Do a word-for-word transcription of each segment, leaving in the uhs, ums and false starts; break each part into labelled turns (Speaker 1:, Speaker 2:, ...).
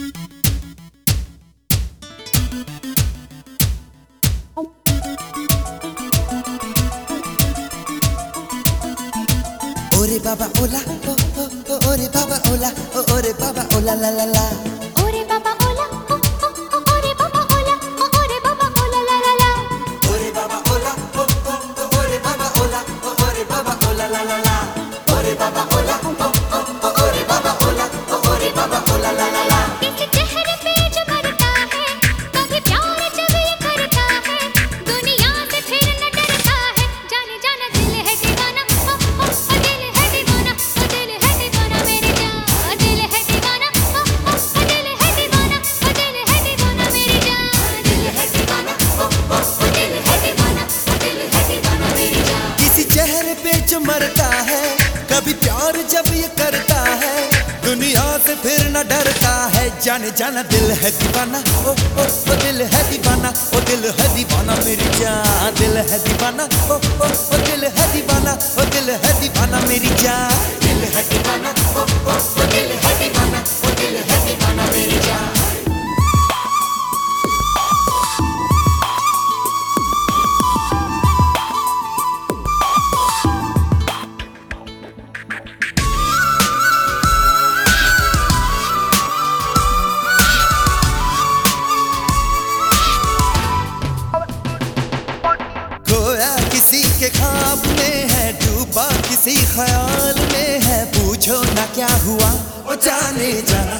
Speaker 1: Ore baba ola, oh oh oh, ore baba ola, oh ore baba ola la la la.
Speaker 2: Ore baba ola, oh oh oh, ore baba ola, oh ore baba ola la la la.
Speaker 1: Ore baba ola, oh oh oh, ore baba ola, oh ore baba ola la la la. Ore baba ola, oh oh oh, ore baba ola, oh ore baba ola la la la.
Speaker 2: किस चेहरे पे जो मरता है, कभी प्यार जब ये करता है, दुनिया से फिर न डरता है, जाने जाना दिल है दीवाना, ओ ओ ओ दिल है दीवाना, ओ दिल है दीवाना मेरी जान, दिल है दीवाना, ओ ओ ओ दिल है दीवाना, ओ दिल है दीवाना मेरी जान, दिल है दीवाना, ओ ओ ओ दिल है दीवाना, ओ दिल है दीवाना मेरी जान।
Speaker 1: किसी चेहरे पे जो मरता है, कभी प्यार जब ये करता है, दुनिया से फिर न डरता है, जाने जाना दिल है दीवाना, ओ ओ ओ दिल है दीवाना, ओ दिल है दीवाना मेरी जान, दिल है दीवाना, ओ ओ ओ दिल है दीवाना, ओ दिल है दीवाना मेरी जान, दिल है दीवाना, ओ ओ ओ दिल है दीवाना, ओ दिल है दीवाना मेरी जान। खोया किसी के ख्वाब में है, डूबा किसी ख्याल में है, पूछो ना क्या हुआ वो जाने जाना।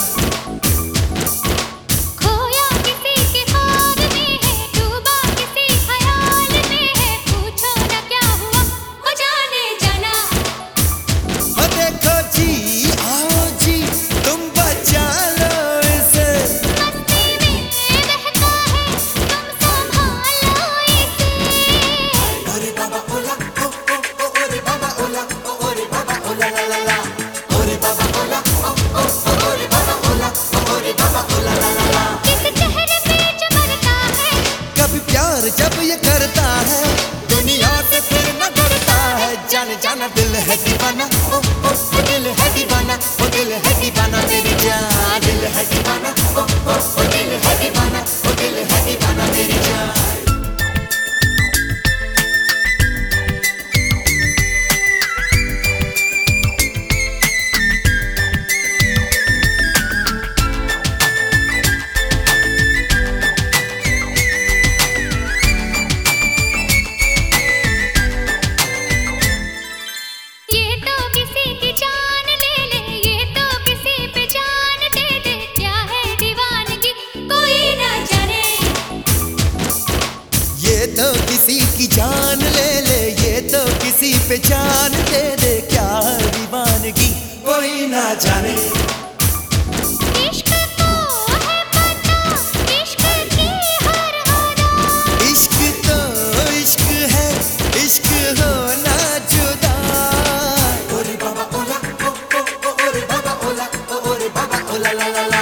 Speaker 2: खोया किसी के ख्वाब में है, डूबा किसी ख्याल में है, पूछो ना क्या हुआ वो जाने जाना।
Speaker 1: ओ देखो जी, आओ जी, तुम बचा लो इसे,
Speaker 2: मस्ती में बहका है, तुम संभालो इसे।
Speaker 1: ओरे बाबा ओला, ओ ओ ओ, ओरे बाबा ओला, ओ ओरे बाबा ओला ला ला ला। ओरे बाबा ओला, ओ ओ ओ, ओरे बाबा ओला, ओ ओरे बाबा ओला ला ला ला।
Speaker 2: किस चेहरे पे जो मरता है,
Speaker 1: कभी प्यार जब ये करता है, दुनिया से फिर न डरता है, जाने जाना दिल है दीवाना, ओ ओ ओ दिल है दीवाना, ओ दिल है दीवाना मेरी जान, दिल है दीवाना, ओ ओ ओ दिल है दीवाना, ओ दिल है दीवाना मेरी जान।
Speaker 2: ये तो किसी की जान ले ले, ये तो किसी पे जान दे दे, क्या है दीवानगी कोई ना जाने।
Speaker 1: ये तो किसी की जान ले ले, ये तो किसी पे जान दे दे, क्या दीवानगी कोई ना जाने।
Speaker 2: इश्क को है पता, इश्क की हर अदा,
Speaker 1: इश्क तो इश्क है, इश्क होना जुदा। ओरे बाबा ओला, ओ ओ ओ, ओरे बाबा ओला, ओ ओरे बाबा ओला ला ला ला।